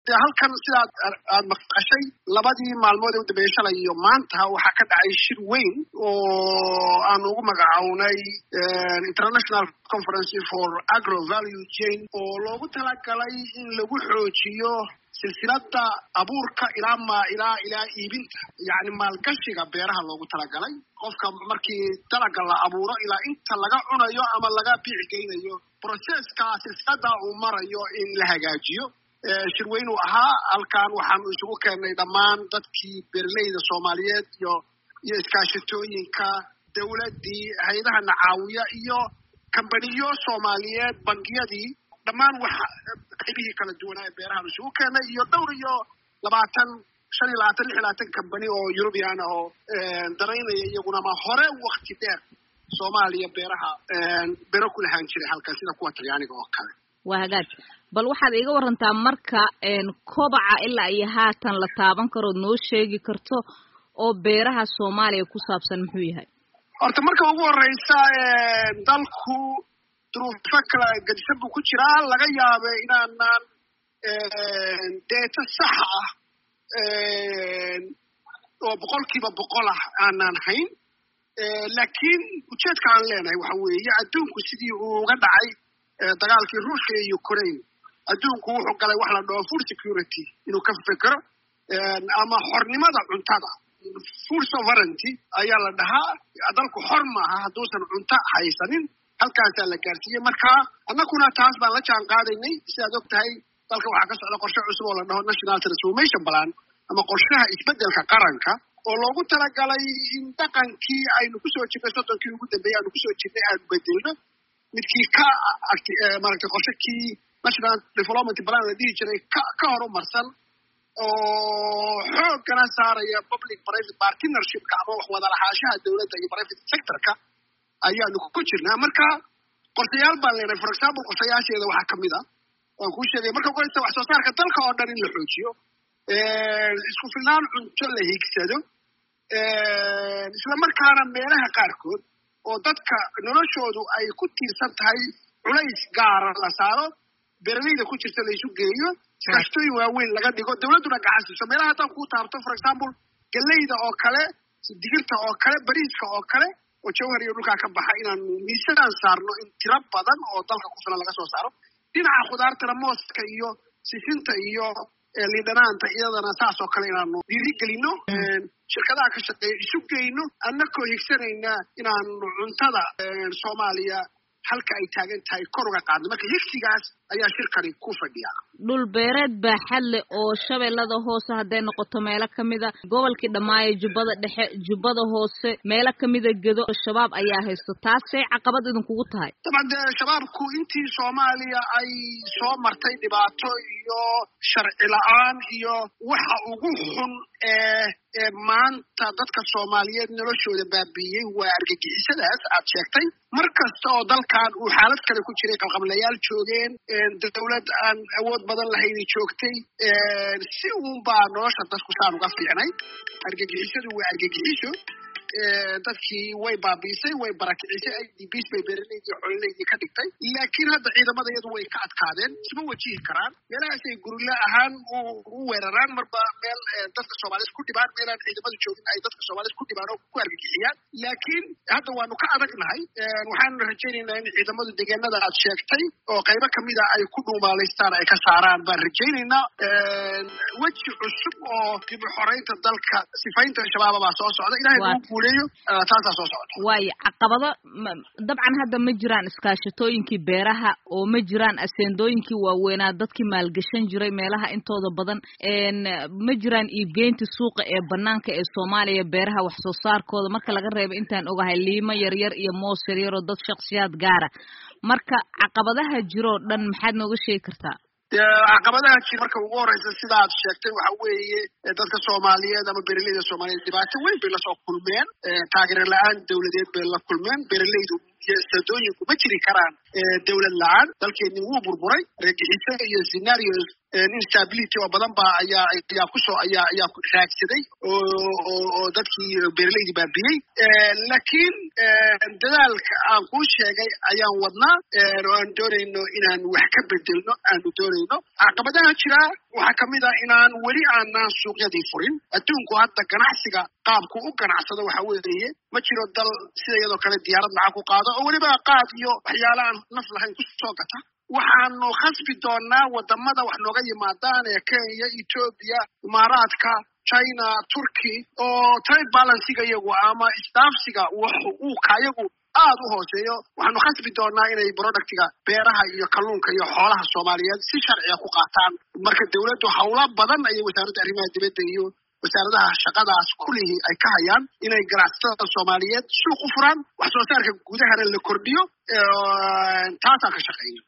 halkan sidaad aad maqashay labadii maalmood ee u dambeeyay shalay iyo maanta waxaa ka dhacay shir weyn oo aan ugu magacawnay International Conference for Agro Value Chain oo loogu talagalay in lagu xoojiyo silsiladda abuurka ilaa iibinta yacni maalgashiga beeraha loogu talagalay qofka markii dalagga la abuuro ilaa inta laga cunayo ama laga biicgeynayo processka silsiladda uu marayo in la hagaajiyo shirweyn uu ahaa halkan waxaanu isugu keennay dhammaan dadkii beeraleyda Soomaaliyeed iyo iskaashatooyinka dawladdii hay'adaha nacaawiya iyo kambaniyo Soomaaliyeed bangiyadii dhammaan waxa qaybihii kala duwanaa ee beeraha isugu keennay iyo dhowr iyo 25 kambani oo European ah oo daraynaya iyaguna ma hore waqti dheer Soomaaliya beero ku lahaan jiray halkan sida kuwa Talyaaniga oo kale waa hagaag bal waxaad iga warantaa marka kobaca ilaa iyo haatan la taaban karo noo sheegi karto oo beeraha Soomaaliya ku saabsan muxuu yahay horta marka ugu horeysa dalku duruufo kala gadisan buu ku jiraa laga yaabay inaanan data sax ah oo boqolkiiba boqol ah aanan hayn laakiin ujeedka aan leenahay waxa weeye adduunku sidii uu uga dhacay dagaalkii Ruushka iyo Ukraine adduunku wuxuu galay wax la dhaho food security inuu ka fekero ama xornimada cuntada food sovereignty ayaa la dhahaa dalku xor maaha hadduusan cunto haysanin halkaasaa la gaarsiiyey marka annaguna taas baan la jaan qaadaynay sidaad og tahay dalka waxaa ka socda qorshe cusub oo la dhaho National Transformation Plan ama qorshaha isbeddelka qaranka oo loogu talagalay in dhaqankii aynu kusoo jirnay soddonkii ugu dambeeyay aynu kusoo jirnay aanu bedelno midkii maaragtay qorshakii National Development Plan la dhihi jiray ka horumarsan oo xoogana saaraya public private partnership-ka ama wax wada lahaanshaha dawladda iyo private sector-ka ayaanu ku jirnaa marka qorshayaal baan leenahay for example qorshayaasheeda waxaa kamid ah waan kuu sheegay marka qoraysa wax soo saarka dalka oo dhan in la xoojiyo isku filnaan cunto la hiigsado isla markaana meelaha qaarkood oo dadka noloshoodu ay ku tiirsan tahay culays gaara la saaro beeraleyda ku jirta la isu geeyo iskaashatooyin waaweyn laga dhigo dawladduna gacan siiso meelaha haddaan kuu taabto for example galleyda oo kale digirta oo kale bariiska oo kale oo jawhar iyo dhulkaa ka baxa inaanu miisaan saarno in tiro badan oo dalka ku filan laga soo saaro dhinaca khudaartana mooska iyo sisinta iyo liidhanaanta iyadana saas oo kale inaanu dhiirigelino shirkadaha ka shaqeeya isu geyno annagoo higsanayna inaanu cuntada Soomaaliya halka ay taagan tahay kor uga qaadno marka higsigaas ayaa shirkani ku fadhiya dhul beereed baaxad leh oo shabeellada hoose hadday noqoto meelo kamida gobolkii dhamaaye jubbada dhexe jubbada hoose meelo kamida gedo shabaab ayaa haysto taasay caqabad idinkugu tahay dabcan shabaabku intii Soomaaliya ay soo martay dhibaato iyo sharci la'aan iyo waxa ugu xun ee maanta dadka Soomaaliyeed noloshooda baabiiyey waa argagixisadaas aad sheegtay markasta oo dalkan uu xaalad kale ku jiray qalqablayaal joogeen dawlad aan awood badan lahayn joogtay si uun baa nolosha dadku saan uga fiicnay argagixisadu waa argagixiso dadkii way baabiisay way barakicisay IDPs bay beeraleydii xoolaheedii ka dhigtay laakiin hadda ciidamada iyadu way ka adkaadeen isma wajihi karaan meelahaas ay gurila ahaan u weeraraan marba meel dadka Soomaaliyeed ku dhibaan meelaan ciidamadu joogin ay dadka Soomaaliyeed ku dhibaan oo ku argagixiyaan laakiin hadda waanu ka adagnahay waxaan rajaynaynaa in ciidamadu deegaanada aad sheegtay oo qaybo kamida ay ku dhuumaalaystaan ay ka saaraan baan rajaynaynaa weji cusub oo dib u xoreynta dalka sifaynta shabaab baa soo socda ilaahay taasaa soo socota waayo caqabado dabcan hadda ma jiraan iskaashatooyinkii beeraha oo ma jiraan aseendooyinkii waaweynaa dadkii maalgashan jiray meelaha intooda badan ma jiraan iibgeynta suuqa ee banaanka ee Soomaaliya beeraha wax soo saarkooda marka laga reebo intaan ogahay liimo yaryar iyo moos yaryar oo dad shakhsiyaad gaara marka caqabadaha jiro dhan maxaad nooga sheegi kartaa caqabadaha jira marka ugu horeysa sida aad sheegtay waxa weeye dadka Soomaaliyeed ama beeraleyda Soomaaliyeed dhibaato weyn bay la soo kulmeen taageero la'aan dawladeed bay la kulmeen beeraleydu iyo sadooyinku ma jiri karaan dawlad la'aan dalkeennii wuu burburay argagixiso iyo scenarios instability oo badan baa ayaa kusoo ayaa raagsaday oo dadkii beeraleydi baabiyey laakiin dadaalka aan kuu sheegay ayaan wadnaa oo aan doonayno inaan wax ka bedelno aanu doonayno caqabadaha jira waxaa kamid ah inaan weli aanaan suuqyadii furin adduunku hadda ganacsiga qaabku u ganacsado waxa weeye ma jiro dal sida iyadoo kale diyaarad lacag ku qaado oo weliba qaad iyo waxyaala aan naf lahayn ku soo gata waxaanu khasbi doonaa wadamada wax nooga yimaadaan ee Kenya, Ethiopia, Imaaraadka, China, Turkey oo trade balance-ga iyagu ama isdaafsiga uu kayagu aad u hooseeyo waxaanu khasbi doonaa inay productiga beeraha iyo kalluunka iyo xoolaha Soomaaliyeed si sharci ah ku qaataan marka dawladdu hawlo badan ay wasaaradda arrimaha dibadda iyo wasaaradaha shaqadaas kulihii ay ka hayaan inay ganacsatada Soomaaliyeed suuq u furaan wax soo saarka gudahana la kordhiyo taasaan ka shaqeynaa